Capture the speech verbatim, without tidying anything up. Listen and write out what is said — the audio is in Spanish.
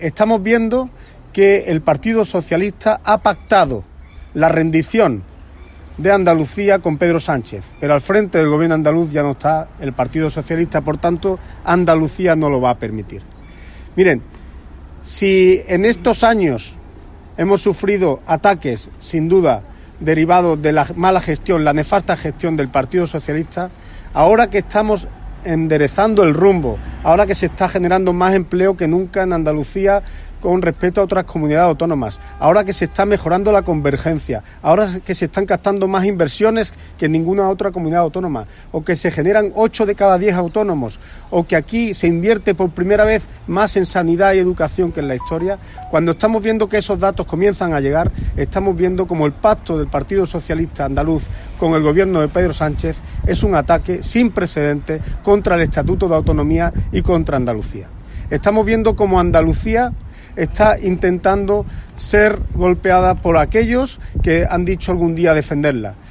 Estamos viendo que el Partido Socialista ha pactado la rendición de Andalucía con Pedro Sánchez, pero al frente del gobierno andaluz ya no está el Partido Socialista, por tanto Andalucía no lo va a permitir. Miren, si en estos años hemos sufrido ataques, sin duda, derivados de la mala gestión, la nefasta gestión del Partido Socialista, ahora que estamos enderezando el rumbo, ahora que se está generando más empleo que nunca en Andalucía con respecto a otras comunidades autónomas, ahora que se está mejorando la convergencia, ahora que se están captando más inversiones que en ninguna otra comunidad autónoma, o que se generan ocho de cada diez autónomos, o que aquí se invierte por primera vez más en sanidad y educación que en la historia, cuando estamos viendo que esos datos comienzan a llegar, estamos viendo como el pacto del Partido Socialista andaluz con el gobierno de Pedro Sánchez es un ataque sin precedentes contra el Estatuto de Autonomía y contra Andalucía. Estamos viendo como Andalucía está intentando ser golpeada por aquellos que han dicho algún día defenderla.